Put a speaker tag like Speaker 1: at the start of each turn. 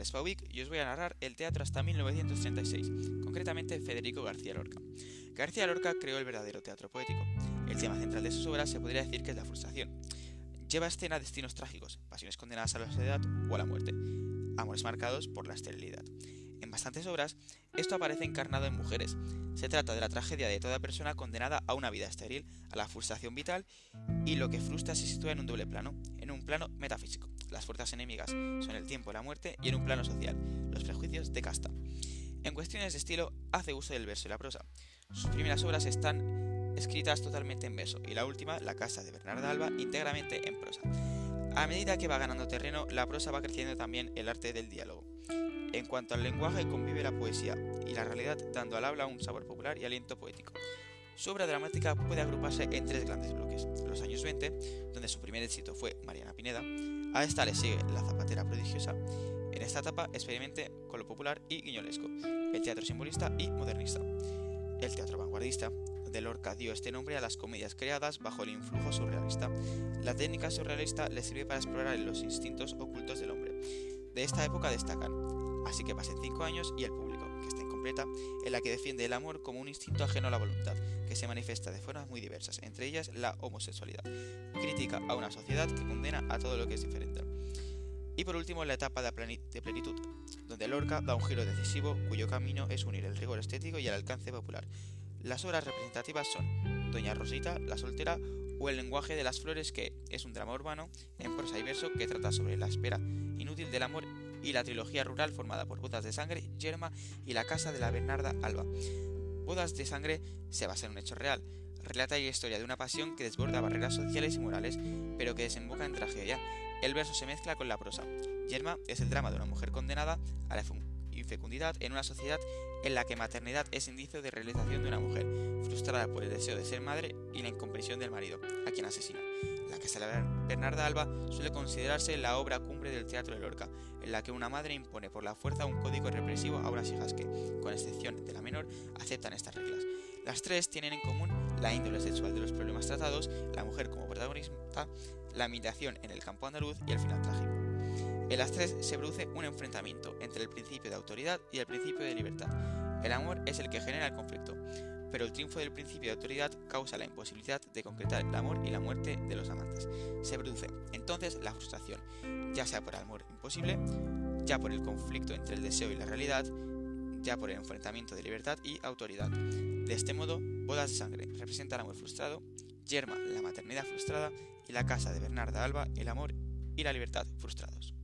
Speaker 1: nombre es Pauvic y os voy a narrar el teatro hasta 1936, concretamente Federico García Lorca. García Lorca creó el verdadero teatro poético. El tema central de sus obras se podría decir que es la frustración. Lleva a escena destinos trágicos, pasiones condenadas a la soledad o a la muerte, amores marcados por la esterilidad. En bastantes obras, esto aparece encarnado en mujeres. Se trata de la tragedia de toda persona condenada a una vida estéril, a la frustración vital, y lo que frustra se sitúa en un doble plano, en un plano metafísico. Las fuerzas enemigas son el tiempo y la muerte, y en un plano social, los prejuicios de casta. En cuestiones de estilo, hace uso del verso y la prosa. Sus primeras obras están escritas totalmente en verso, y la última, La casa de Bernarda Alba, íntegramente en prosa. A medida que va ganando terreno, la prosa va creciendo también el arte del diálogo. En cuanto al lenguaje, convive la poesía y la realidad, dando al habla un sabor popular y aliento poético. Su obra dramática puede agruparse en tres grandes bloques: los años 20, donde su primer éxito fue Mariana Pineda; a esta le sigue La zapatera prodigiosa. En esta etapa experimente con lo popular y guiñolesco, el teatro simbolista y modernista. El teatro vanguardista, donde Lorca dio este nombre a las comedias creadas bajo el influjo surrealista. La técnica surrealista le sirve para explorar los instintos ocultos del hombre. De esta época destacan Así que pasen 5 años y El público, que está incompleta, en la que defiende el amor como un instinto ajeno a la voluntad, que se manifiesta de formas muy diversas, entre ellas la homosexualidad. Crítica a una sociedad que condena a todo lo que es diferente. Y por último, la etapa de plenitud, donde Lorca da un giro decisivo cuyo camino es unir el rigor estético y el alcance popular. Las obras representativas son Doña Rosita, La soltera, o El lenguaje de las flores, que es un drama urbano en prosa y verso que trata sobre la espera inútil del amor, y la trilogía rural formada por Bodas de sangre, Yerma y La casa de la Bernarda Alba. Bodas de sangre se basa en un hecho real. Relata la historia de una pasión que desborda barreras sociales y morales, pero que desemboca en tragedia. El verso se mezcla con la prosa. Yerma es el drama de una mujer condenada a la infecundidad en una sociedad en la que maternidad es indicio de realización de una mujer, frustrada por el deseo de ser madre y la incomprensión del marido, a quien asesina. La casa de la Bernarda Alba suele considerarse la obra cumbre del teatro de Lorca, en la que una madre impone por la fuerza un código represivo a unas hijas que, con excepción de la menor, aceptan estas reglas. Las tres tienen en común la índole sexual de los problemas tratados, la mujer como protagonista, la migración en el campo andaluz y el final trágico. En las tres se produce un enfrentamiento entre el principio de autoridad y el principio de libertad. El amor es el que genera el conflicto, pero el triunfo del principio de autoridad causa la imposibilidad de concretar el amor y la muerte de los amantes. Se produce entonces la frustración, ya sea por el amor imposible, ya por el conflicto entre el deseo y la realidad, ya por el enfrentamiento de libertad y autoridad. De este modo, Bodas de sangre representa el amor frustrado, Yerma la maternidad frustrada, y La casa de Bernarda Alba el amor y la libertad frustrados.